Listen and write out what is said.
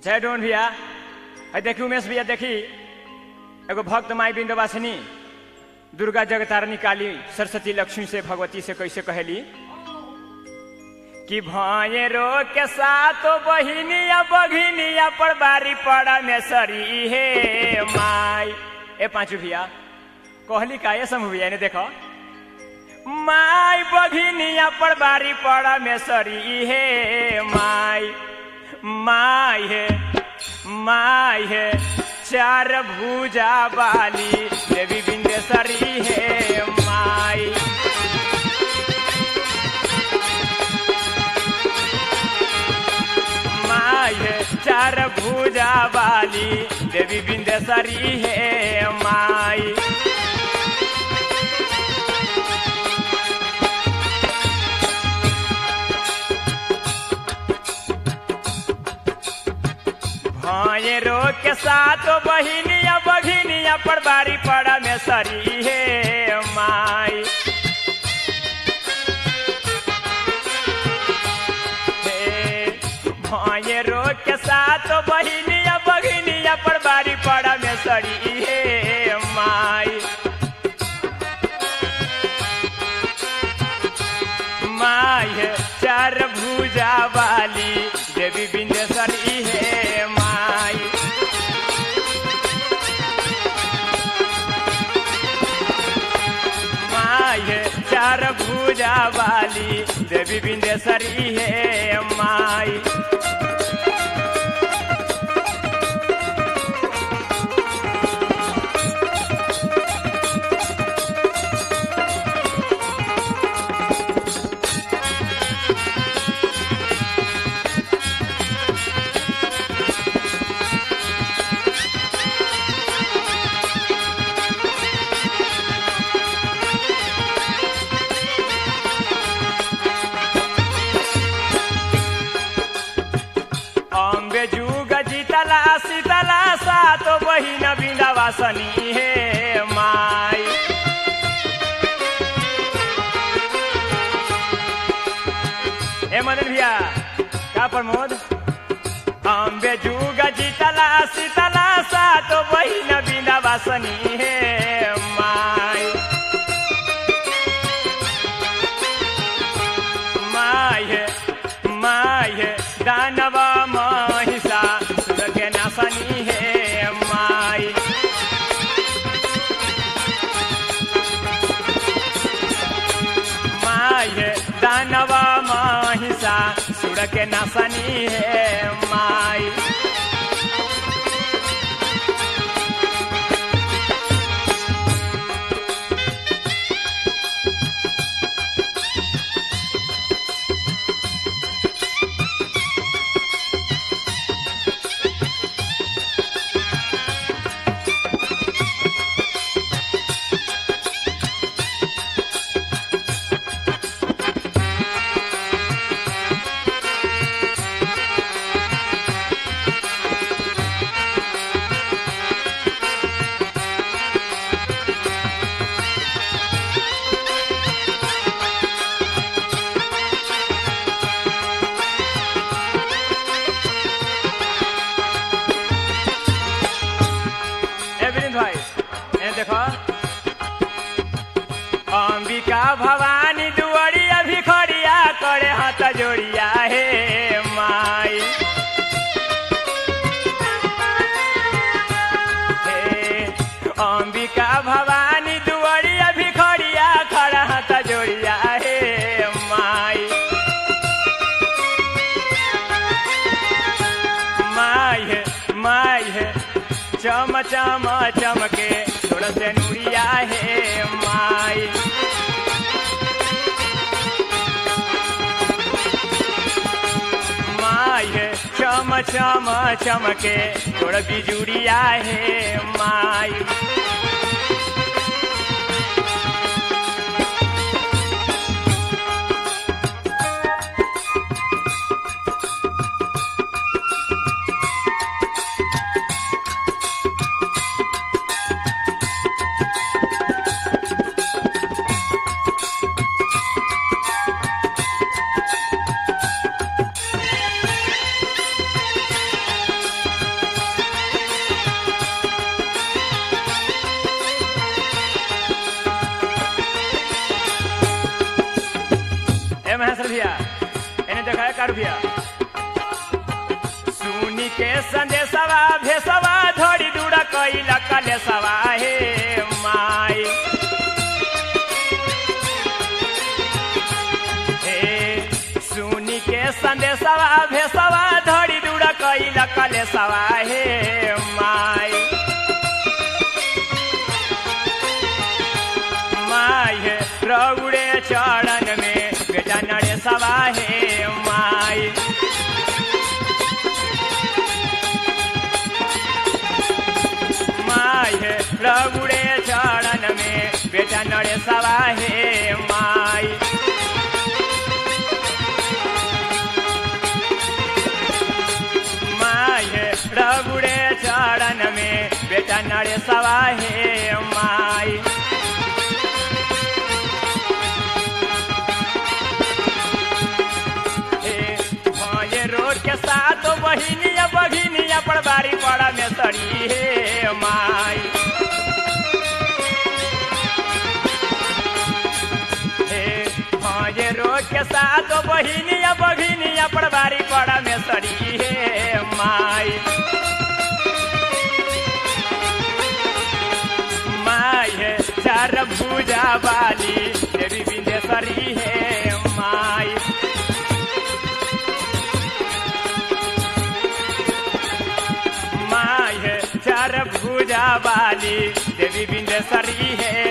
जय डोन भैया। देखी उमेश भैया, देखी एगो भक्त माई विंध्यवासिनी दुर्गा जगतारणी काली सरस्वती लक्ष्मी से भगवती से कैसे कहली कि भयरो के साथ बहिनिया बघिनिया पर बारी पड़ा में सरी हे माई। ए पांचू भैया कहली का ये समूह भैया ने देखो, माई बघिनिया पर बारी पड़ा में सरी हे माई। माई है माई है चार भुजा वाली देवी विंध्येश्वरी है माई। माई है चार भुजा वाली देवी विंध्येश्वरी है माई। भयरो के साथ बहिनिया बघिनिया पर बारी पड़ा में सरी है माई। भयरो के साथ बहिनिया बघिनिया पर बारी पड़ा में सरी है माई। माई है चार भुजा वाली देवी विंध्येश्वरी है माई। माई है चार भुजा वाली देवी विंध्येश्वरी है माई। शीतला सात बहिन विंध्यवासिनी है माई। ए मदन भैया का प्रमोद, अम्बे जुग जीतला शीतला सात बहिन विंध्यवासिनी है माई। माई है दानवा महिषा के नासनी है माई। माई है दानवा महिषा सुर के नासनी है माई। अंबिका भवानी दुआरिया भिखरिया करे हाथ जोड़िया हे माई। अंबिका भवानी दुआरिया भिखरिया खड़ा हाथ जोड़िया हे माई। माई है चम चम चमके थोड़ा से नूरिया है माई। माई है चम चम चमके थोड़ा बिजुड़िया है माई। ए महेश्वर भैया इन्हें देखा है कारू भैया सुनी के संदेशवा भेसवा धोड़ी दूड़ा कैला कलेसवा हे माई सुनी के संदेशवा भेसवा धोड़ी दूड़ा कैला कलेसवा हे माई माई है रौड़े चरण में बेटा नड़े सवा हे माई माई है रौड़े चरण में बेटा नड़े सवा हे माई माई है रौड़े चरण में बेटा नड़े सवा हे माई रोड के साथ बहिनिया बघिनिया पर बारी पड़ा में सड़ी हे माई हे रोड के साथ बहिनिया बघिनिया पर बारी पड़ा में सड़ी हे माई माई है चार भुजा वाली देवी विंध्येश्वरी हे माई चार भुजा वाली देवी विंध्येश्वरी है